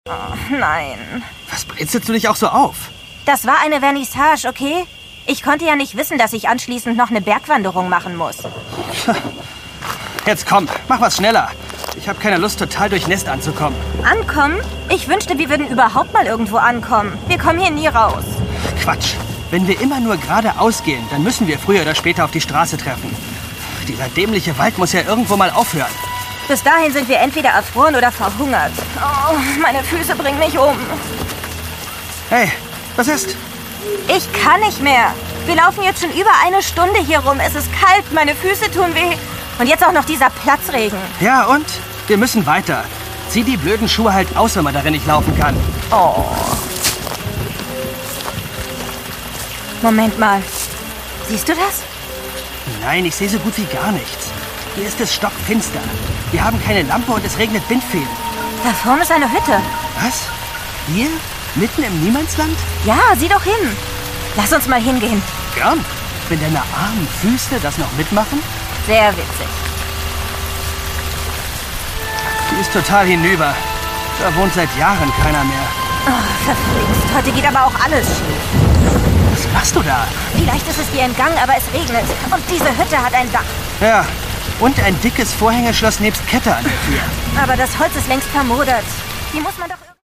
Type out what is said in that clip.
Oh, nein. Was brezelst du dich auch so auf? Das war eine Vernissage, okay? Ich konnte ja nicht wissen, dass ich anschließend noch eine Bergwanderung machen muss. Jetzt komm, mach was schneller. Ich habe keine Lust, total durchnässt anzukommen. Ankommen? Ich wünschte, wir würden überhaupt mal irgendwo ankommen. Wir kommen hier nie raus. Quatsch. Wenn wir immer nur geradeaus gehen, dann müssen wir früher oder später auf die Straße treffen. Dieser dämliche Wald muss ja irgendwo mal aufhören. Bis dahin sind wir entweder erfroren oder verhungert. Oh, meine Füße bringen mich um. Hey, was ist? Ich kann nicht mehr. Wir laufen jetzt schon über eine Stunde hier rum. Es ist kalt, meine Füße tun weh. Und jetzt auch noch dieser Platzregen. Ja, und? Wir müssen weiter. Zieh die blöden Schuhe halt aus, wenn man darin nicht laufen kann. Oh. Moment mal. Siehst du das? Nein, ich sehe so gut wie gar nichts. Hier ist es stockfinster. Wir haben keine Lampe und es regnet Windfäden. Da vorne ist eine Hütte. Was? Hier? Mitten im Niemandsland? Ja, sieh doch hin. Lass uns mal hingehen. Gern. Wenn deine armen Füße das noch mitmachen? Sehr witzig. Die ist total hinüber. Da wohnt seit Jahren keiner mehr. Oh, verflixt. Heute geht aber auch alles schief. Was machst du da? Vielleicht ist es dir entgangen, aber es regnet. Und diese Hütte hat ein Dach. Ja, und ein dickes Vorhängeschloss nebst Kette an der Tür. Aber das Holz ist längst vermodert. Die muss man doch...